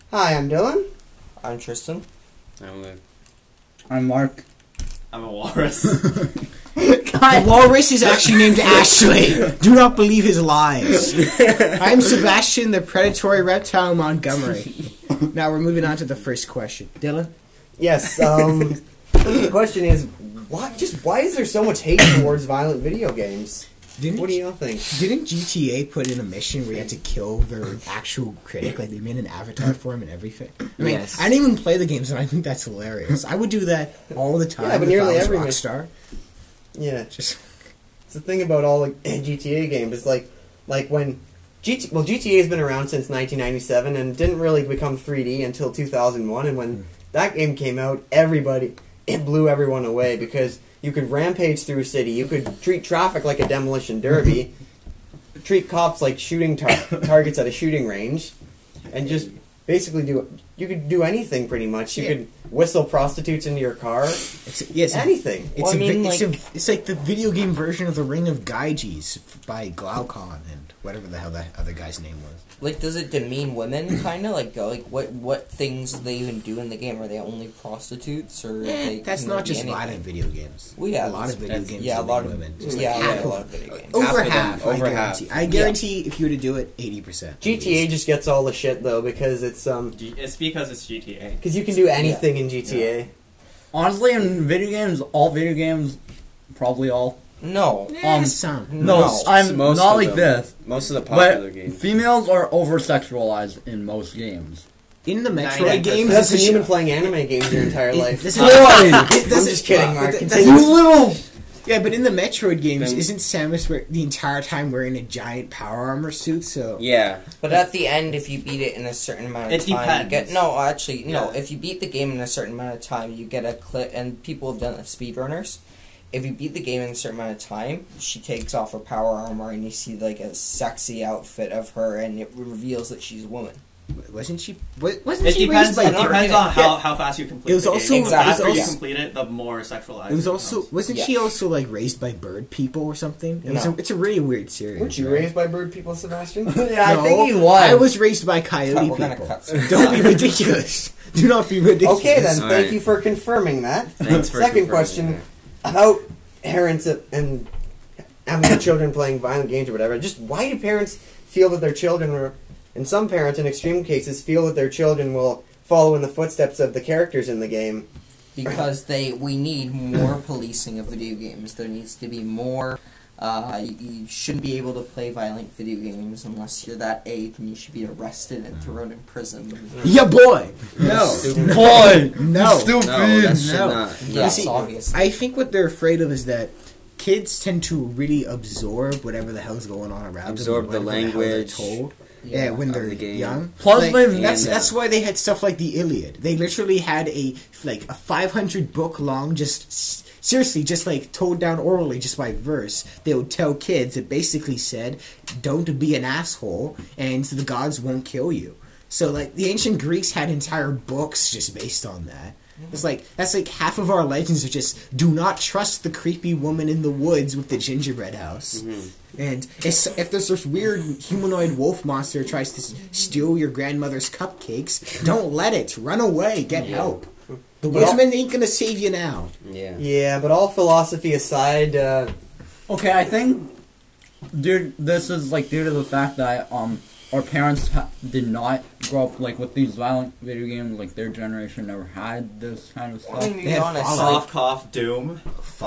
Hi, I'm Dylan. I'm Tristan. I'm Luke. I'm Mark. I'm a walrus. The walrus is actually named Ashley. Do not believe his lies. I'm Sebastian, the predatory reptile Montgomery. Now we're moving on to the first question. Dylan? Yes, the question is, why is there so much hate towards violent video games? What do y'all think? Didn't GTA put in a mission where you had to kill their actual critic? Like, they made an avatar for him and everything? I mean, Yes. I didn't even play the games, and I think that's hilarious. I would do that all the time. Yeah, but if nearly I was every Rockstar. Yeah, Just... it's the thing about all like GTA games. It's like when GTA has been around since 1997 and didn't really become 3D until 2001. And when that game came out, it blew everyone away because you could rampage through a city, you could treat traffic like a demolition derby, treat cops like shooting targets at a shooting range, and just basically you could do anything pretty much. You could whistle prostitutes into your car. Anything. It's like the video game version of the Ring of Gyges by Glaucon and whatever the hell that other guy's name was. Like, does it demean women, kind of? Like what things do they even do in the game? Are they only prostitutes, or That's not just violent video games. Well, yeah, a lot of video games. Yeah, a lot of women. a lot of video games. Over half. I guarantee if you were to do it, 80%. GTA just gets all the shit though because it's It's because it's GTA. because you can do anything in GTA. Honestly, in video games, all video games, probably all. No. Some. I'm Most not of like them. this. Most of the popular But games. females are over-sexualized in most games. In the 99%. Metroid games, That's this when you've been is playing anime games your entire life. this is I'm just kidding, Mark. That's Continue. You little... yeah, but in the Metroid games, isn't Samus the entire time wearing a giant power armor suit? So Yeah. But at the end, if you beat it in a certain amount of It time, you depends. get... No, actually, no. Yeah. If you beat the game in a certain amount of time, you get a clip... And people have done it, speedrunners. If you beat the game in a certain amount of time, she takes off her power armor and you see, like, a sexy outfit of her, and it reveals that she's a woman. wasn't she? It Wasn't she depends. raised by It depends on how fast you complete It was the also- game. The faster Exactly. you complete it, the more sexualized. It was also becomes. wasn't she also like raised by bird people or something? No. It's a really weird series. Weren't you right? raised by bird people, Sebastian? Yeah, No, I think he was. I was raised by coyote We're gonna people. cut some Don't be stuff. ridiculous. Do not be ridiculous. Okay then, All thank right. you for confirming that. Thanks for Second confirming question about parents and having their children playing violent games or whatever. Just why do parents feel that their children are, and some parents in extreme cases feel that their children will follow in the footsteps of the characters in the game? Because we need more policing of video games. There needs to be more. You shouldn't be able to play violent video games unless you're that age, and you should be arrested and thrown in prison. Yeah, boy. No. Stupid. Boy! No. Stupid! No, that should No. not. Yes, see, obviously. I think what they're afraid of is that kids tend to really absorb whatever the hell's going on around Absorb them. the whatever hell they're language. told. Yeah, when of they're the game. young. Plus, Like, they've- that's why they had stuff like the Iliad. They literally had a 500 book long, seriously, just like told down orally, just by verse. They would tell kids that basically said, "Don't be an asshole, and the gods won't kill you." So, like, the ancient Greeks had entire books just based on that. It's like, that's like half of our legends are just, do not trust the creepy woman in the woods with the gingerbread house. And if there's this weird humanoid wolf monster that tries to steal your grandmother's cupcakes, don't let it. Run away. Get help. The woodsman ain't gonna save you now. Yeah. Yeah, but all philosophy aside, Okay, I think this is like due to the fact that our parents did not grow up like with these violent video games. Like their generation never had this kind of I stuff. mean, to be Yeah, honest, Fallout. like, Soft cough Doom.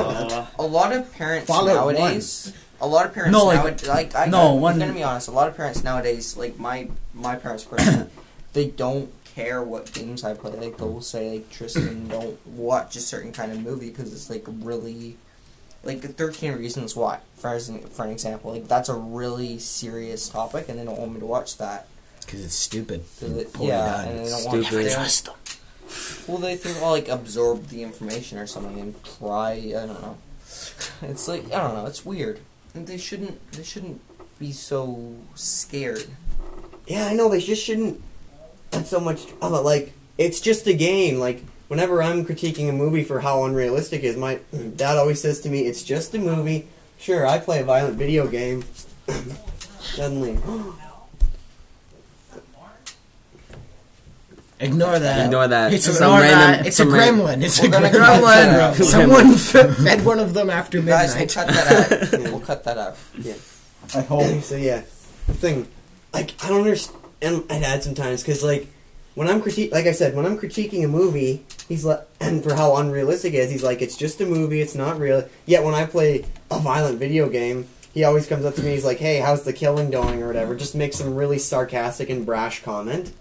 a lot of parents Fallout nowadays. A lot of parents No, like- nowadays. I'm gonna be honest. A lot of parents nowadays, like my parents personally, they don't care what games I play. Like they'll say, like, Tristan, don't watch a certain kind of movie because it's like really, like 13 Reasons Why, for an example. Like that's a really serious topic, and they don't want me to watch that. Because it's stupid. So that, Poorly yeah, done. and they don't It's want stupid. to Trust them. Well, they think I'll like absorb the information or something and try. I don't know. It's like I don't know. It's weird. And they shouldn't be so scared. yeah, I know they just shouldn't. Not so much. Like, it's just a game. Like, whenever I'm critiquing a movie for how unrealistic it is, my dad always says to me, "It's just a movie." Sure, I play a violent video game. Suddenly, Ignore that. Ignore that. It's a, Some ignore random- that. it's a some ran- gremlin. It's a We're gonna gremlin. cut that Someone fed one of them after Guys, we'll midnight. cut that out. We'll cut that out. I hope. So yeah, the thing, like I don't understand my dad sometimes because like when I'm like I said, when I'm critiquing a movie, he's like, and for how unrealistic it is, he's like, it's just a movie, it's not real. Yet when I play a violent video game, he always comes up to me, he's like, hey, how's the killing going or whatever, just makes some really sarcastic and brash comment.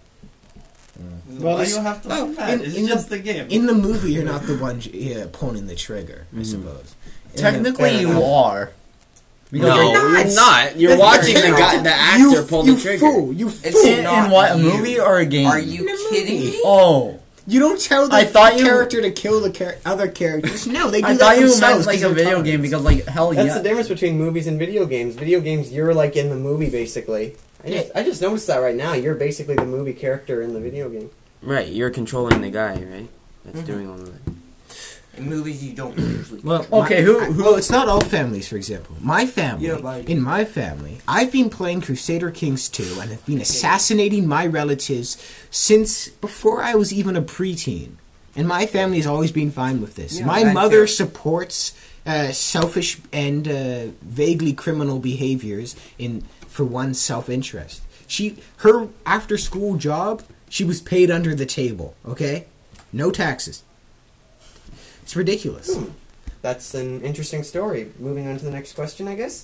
Well, Why it's- do you have to oh, do that? in- It's in just a game. In the movie, you're not the one pulling the trigger, I suppose. Technically, fair you enough. are. Because No, you're you're not. You're watching the guy, the actor pull the trigger. Fool, you It's fool. in what, a you. movie or a game? Are you In a kidding movie. me? Oh, You don't tell the I thought you- character to kill the other characters. No, they do I that thought you themselves meant like 'cause a they're video puppets. game because like hell That's yeah. the difference between movies and video games. Video games, you're like in the movie basically. I just noticed that right now. You're basically the movie character in the video game. Right, you're controlling the guy, right? That's doing all of it. In movies, you don't usually. Well, Okay, who- Well, it's not all families, for example. My family, Yeah, but- in my family, I've been playing Crusader Kings 2 and have been assassinating my relatives since before I was even a preteen. And my family has always been fine with this. Yeah, my mine mother too. supports selfish and vaguely criminal behaviors for one's self-interest. Her after-school job, she was paid under the table. Okay, no taxes. It's ridiculous. That's an interesting story. Moving on to the next question, I guess.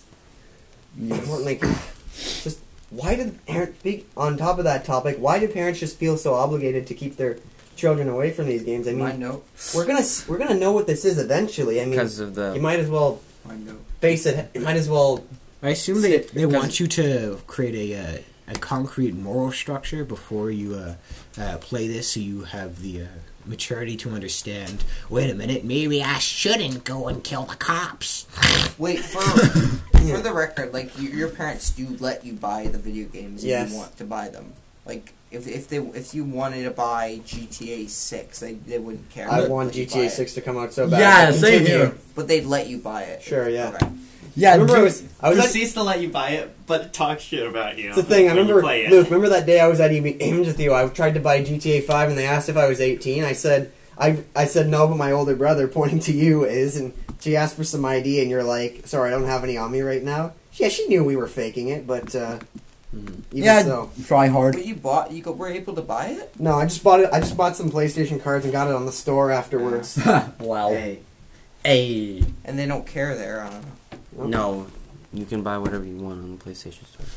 More like, just why did parents? On top of that topic, why do parents just feel so obligated to keep their children away from these games? I My mean, note. we're gonna know what this is eventually. I mean, Because of you the... might as well My note. face it. You might as well. I assume they Because- want you to create a concrete moral structure before you play this, so you have the maturity to understand. Wait a minute, maybe I shouldn't go and kill the cops. Wait, for the record, like your parents do let you buy the video games if Yes. you want to buy them. Like if you wanted to buy GTA 6, they wouldn't care. I They'd want let you buy GTA it. 6 to come out so bad. Yeah, But same continue. here. But they'd let you buy it. Sure, yeah. Okay. Yeah, I remember I dude, was at Proceeds to let you buy it, but talk shit about you. It's the thing. I when you remember, play it. Luke. Remember that day I was at Ames with you. I tried to buy GTA 5, and they asked if I was 18. I said no, but my older brother, pointing to you, is. And she asked for some ID, and you're like, "Sorry, I don't have any on me right now." Yeah, she knew we were faking it, but even yeah, so, try hard. But you were able to buy it? no. I just bought it. I just bought some PlayStation cards and got it on the store afterwards. Wow. Hey, Hey. And they don't care there. I don't know. No, you can buy whatever you want on the PlayStation Store.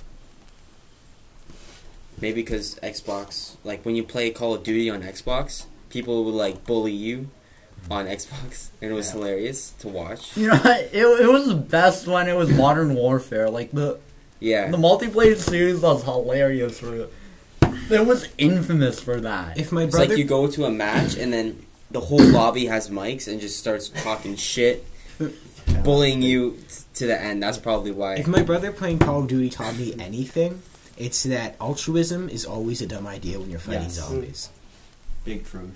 Maybe because Xbox, like when you play Call of Duty on Xbox, people would like bully you on Xbox, and it was hilarious to watch. You know, it was the best when it was Modern Warfare. Like the Yeah, multiplayer series was hilarious for it. It was infamous for that. If my it's brother, like you go to a match, and then the whole lobby has mics and just starts talking shit, bullying you to the end. That's probably why. if my brother playing Call of Duty taught me anything, it's that altruism is always a dumb idea when you're fighting Yes. zombies. big truth.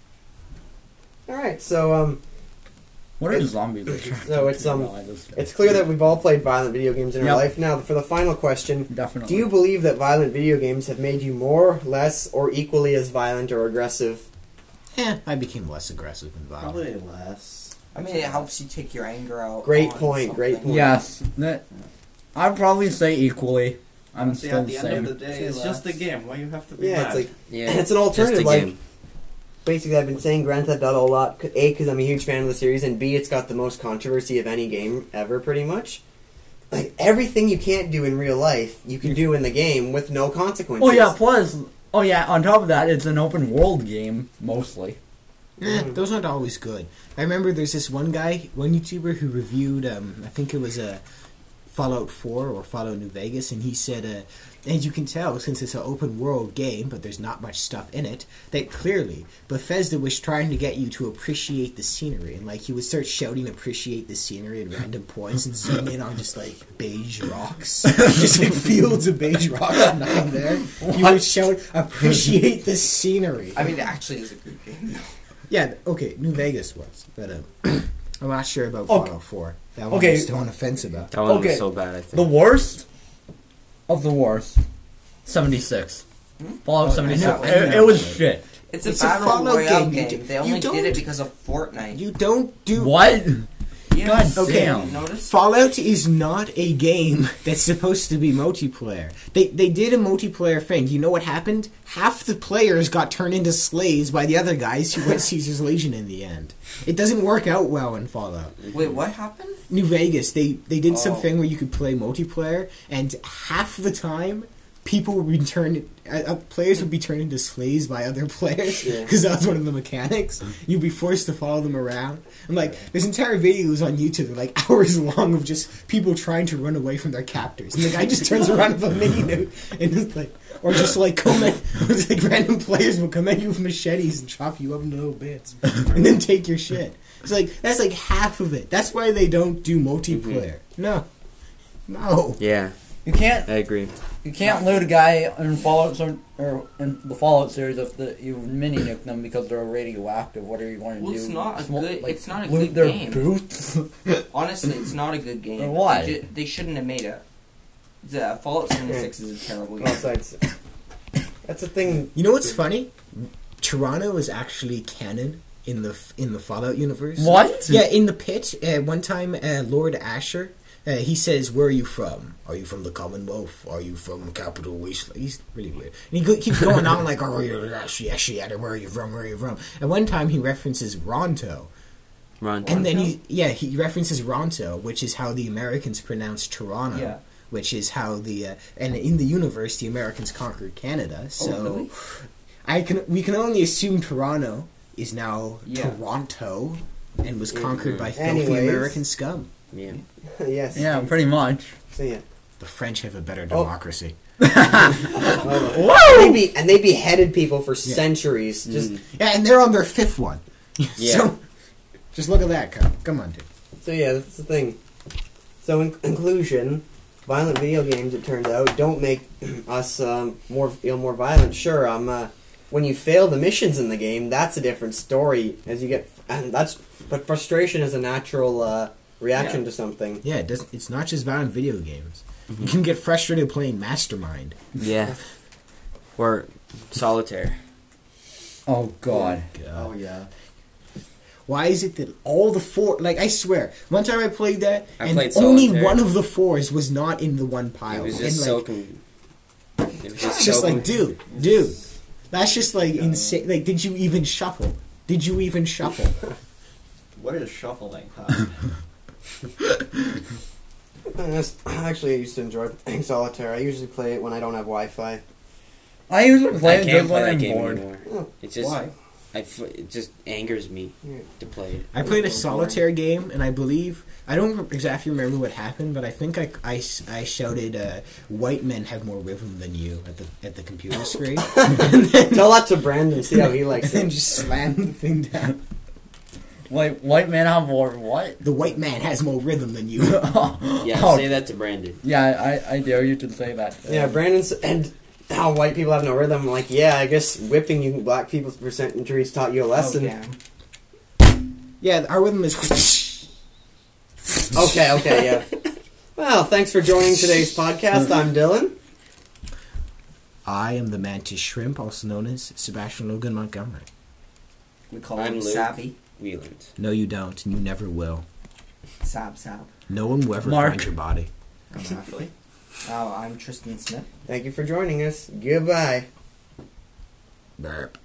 All right, so What are zombies? So it's clear that we've all played violent video games in our Yep. life. Now, for the final question. Definitely. Do you believe that violent video games have made you more, less, or equally as violent or aggressive? I became less aggressive and violent. Probably less. I mean, it helps you take your anger out. Great on point, great something. point. Yes. I'd probably say equally. I'm See, still at the the same. end of the day, it's just a game. Why you have to be Yeah, mad? it's like, yeah, and it's an just alternative. a Like, game. basically, I've been saying Grand Theft Auto a lot. A, because I'm a huge fan of the series, and B, it's got the most controversy of any game ever, pretty much. Like, everything you can't do in real life, you can do in the game with no consequences. Oh yeah. Plus, on top of that, it's an open world game mostly. Those aren't always good. I remember there's this one guy, one YouTuber who reviewed, I think it was Fallout 4 or Fallout New Vegas, and he said, as you can tell, since it's an open world game, but there's not much stuff in it, that clearly Bethesda was trying to get you to appreciate the scenery, and like he would start shouting "appreciate the scenery" at random points and zoom in on just like beige rocks, just like fields of beige rocks and nothing there. He would shout "appreciate the scenery." I mean, it actually is a good game. Yeah, okay, New Vegas was, but I'm not sure about Okay. Fallout 4. That one Okay. I'm still on the fence about. That one Okay. was so bad, I think. The worst of the worst. 76. Fallout Oh, I 76. know, I know. It was shit. It's a It's a battle Fallout royale game. game. They You only don't- did it because of Fortnite. You don't do What? Yes. God Okay. damn. Notice? Fallout is not a game that's supposed to be multiplayer. They did a multiplayer thing. You know what happened? Half the players got turned into slaves by the other guys who went Caesar's Legion in the end. It doesn't work out well in Fallout. Wait, what happened? New Vegas, they did Oh. something where you could play multiplayer, and half the time, people would be turned, players would be turned into slaves by other players Yeah. because that was one of the mechanics. You'd be forced to follow them around, and like there's entire videos on YouTube, they're like hours long of just people trying to run away from their captors, and the guy just turns around with a mini nuke, and it's like, or just like come at, like random players will come at you with machetes and chop you up into little bits, and then take your shit. It's like that's like half of it. That's why they don't do multiplayer. No. Yeah, You can't. I agree. You can't loot a guy in Fallout or in the Fallout series if you mini nuke them because they're radioactive. What are you going to Well, do? it's not a good- it's not a loot good their game. boots. Honestly, it's not a good game. Then why? They shouldn't have made it. The Fallout 76 is a terrible game. Well, that's the thing. You know what's funny? Toronto is actually canon in the Fallout universe. What? Yeah, in the pit, one time, Lord Asher, he says, "Where are you from? Are you from the Commonwealth? Are you from Capital Wasteland?" He's really weird. And he keeps going on like, "Oh, you're actually, where are you from? Where are you from?" And one time he references Ronto. Ron. And then he references Ronto, which is how the Americans pronounce Toronto. Yeah. Which is how and in the universe the Americans conquered Canada. So really? we can only assume Toronto is now Yeah. Toronto and was conquered by filthy Anyways. American scum. Yeah. Yes. Yeah, pretty much. So yeah. The French have a better Oh. democracy. And they beheaded people for centuries. Just Yeah, and they're on their fifth one. Yeah. So, just look at that, come on, dude. so yeah, that's the thing. So in conclusion, violent video games, it turns out, don't make us more violent. Sure, when you fail the missions in the game, that's a different story. As you get, but frustration is a natural reaction to something. Yeah, it's not just violent video games. You can get frustrated playing Mastermind. Yeah. Or solitaire. Oh God. Oh yeah. Why is it that all the four... Like, I swear, one time I played that, I and played only Solitaire. one of the fours was not in the one pile. It was And, just like, so. It was it's just so like, dude, that's just, like, insane. Like, did you even shuffle? What is shuffling? Huh? Actually, I used to enjoy playing solitaire. I usually play it when I don't have Wi-Fi. I usually play I it can't just play when that I'm game bored. anymore. Oh, It just. Why? It just angers me to play it. I played a solitaire game, and I believe... I don't exactly remember what happened, but I think I shouted, "White men have more rhythm than you" at the computer screen. Tell that to Brandon, see how he And likes then it. just slam the thing down. Like, white man have more what? The white man has more rhythm than you. Yeah, Oh. say that to Brandon. Yeah, I dare you to say that. Yeah, Brandon's and how white people have no rhythm. I'm like, yeah, I guess whipping you black people for centuries taught you a lesson. Yeah, our rhythm is... Okay, yeah. Well, thanks for joining today's podcast. I'm Dylan. I am the Mantis Shrimp, also known as Sebastian Logan Montgomery. We call I'm him Luke. Sabby. Wheeland. No, you don't, and you never will. Sab. No one will ever Mark. find your body. Actually. Oh, I'm Tristan Smith. Thank you for joining us. Goodbye. Burp.